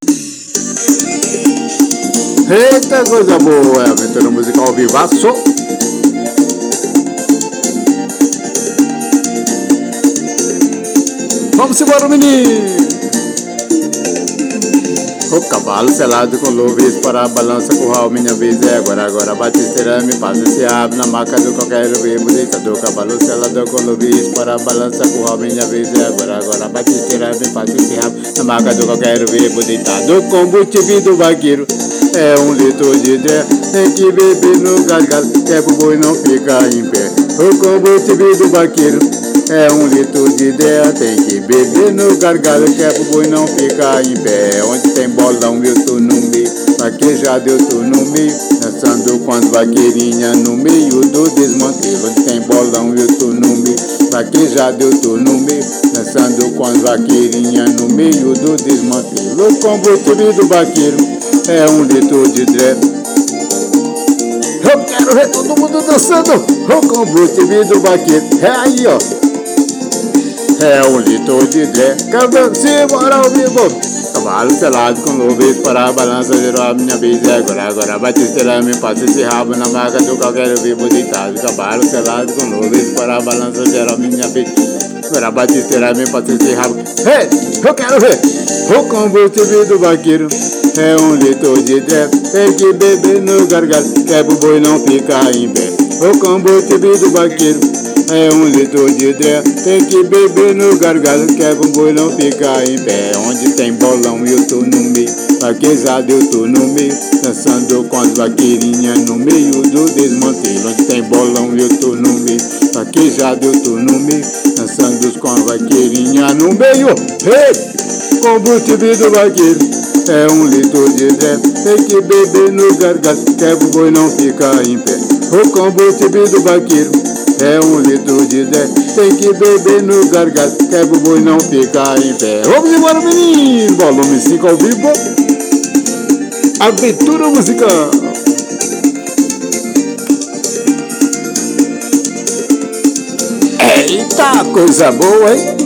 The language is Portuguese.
Eita, coisa boa, é a aventura musical ao vivaço. Vamos embora, menino. O cavalo selado com luvis para a balança, curral, minha vez é agora. Agora batisteira, me passa esse ave na maca do qualquer vivo, deita do cavalo selado com luvis para a balança, curral, minha vez é agora. Agora batisteira, me passa esse ave na maca do qualquer vivo, deitado com combustível do vaqueiro. É 1 litro de dré, tem que beber no gargalo, que é pro boi não ficar em pé. O combustível do vaqueiro. É 1 litro de dré, tem que beber no gargalo, que é pro boi não ficar em pé. Onde tem bolão eu tô no meio, vaquejado eu tô no meio, dançando com as vaqueirinhas no meio do desmantelo. Onde tem bolão eu tô no meio, vaquejado eu tô no meio, dançando com as vaqueirinhas no meio do desmantelo. O combustível do vaqueiro é 1 litro de dré. Eu quero ver todo mundo dançando o combustível do vaqueiro. É aí, ó. É 1 litro de dré. Quero ver se bora ao vivo. Cavalo selado com luvis para a balança, gerou a minha vez é agora. Agora batisteira, me passa esse rabo na marca do qualquer vivo deitado. Cavalo selado com luvis para a balança, gerou a minha vez. Agora batisteira, me passa esse rabo. Hey, eu quero ver o combustível do vaqueiro. É 1 litro de dré, tem que beber no gargalo, que é pro boi não ficar em pé. O combustível do vaqueiro é 1 litro de dré, tem que beber no gargalo, que é pro boi não ficar em pé. Onde tem bolão eu tô no meio, vaquejado eu tô no meio, dançando com as vaqueirinhas no meio do desmantelo. Onde tem bolão eu tô no meio, vaquejado eu tô no meio, dançando com as vaqueirinhas no meio. Hey, combustível do vaqueiro. É 1 litro de dré, tem que beber no gargalo, que é pro boi não ficar em pé. O combustível do vaqueiro é 1 litro de dré, tem que beber no gargalo, que é pro boi não ficar em pé. Vamos embora, menino! Volume 5 ao vivo. Aventura musical. Eita, coisa boa, hein?